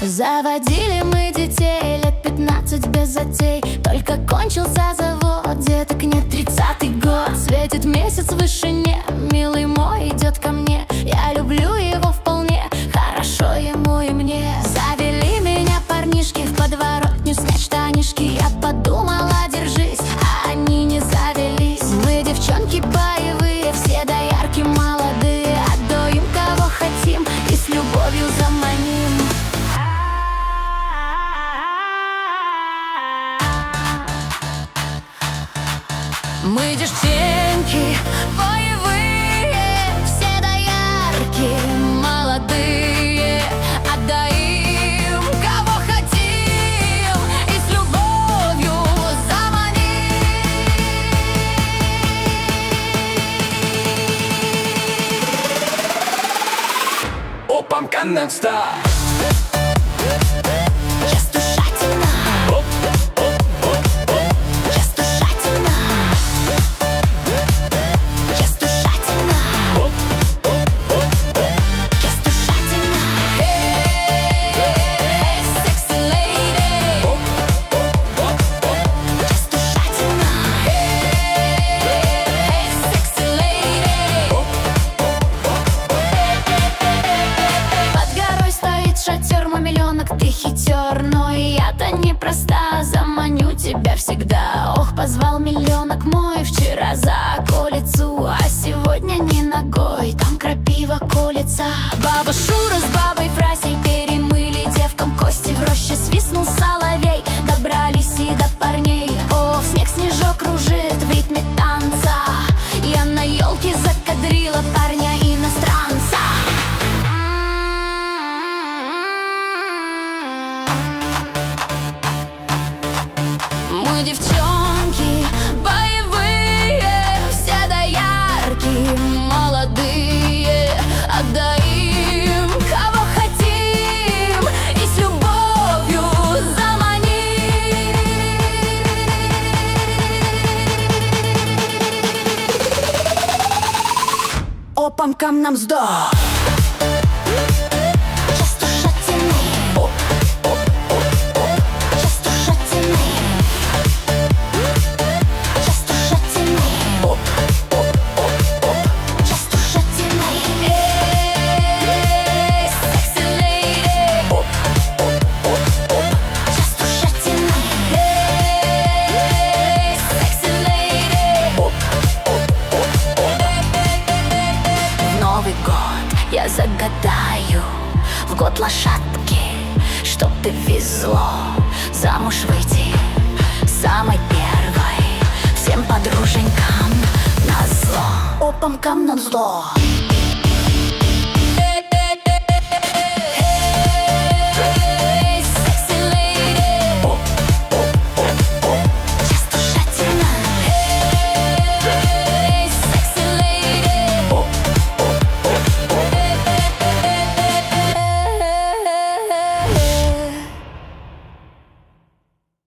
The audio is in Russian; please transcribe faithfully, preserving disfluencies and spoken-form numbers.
Заводили мы детей лет пятнадцать без затей. Только кончился завод, деток нет, тридцатый год. Светит месяц в вышине, милый мой идет ко мне. Я люблю его вполне, хорошо ему и мне. Завели меня парнишки в подворотню снять штанишки. Я подумала, держись, а они не завелись. Мы девчонки боевые, все доярки молодые. Отдаем кого хотим и с любовью заманим. Мы девчонки боевые, все доярки молодые. Отдаем кого хотим и с любовью заманим. Опам Gangnam Style. Ты хитер, но и я-то непроста. Заманю тебя всегда. Ох, позвал миллионок мой вчера за околицу, а сегодня не ногой, там крапива колется. Баба Шура с бабой Фрасей перемыли девкам кости. В роще свистнул соловей, добрались и до парней. О, снег снежок кружит в ритме танца. Я на елке закадрила парня иностранца. Мы девчонки боевые, все доярки молодые. Отдаем кого хотим и с любовью заманим. Опам Gangnam Style. Я загадаю в год лошадки, чтоб ты везло замуж выйти самой первой, всем подруженькам назло. Опам Gangnam Style.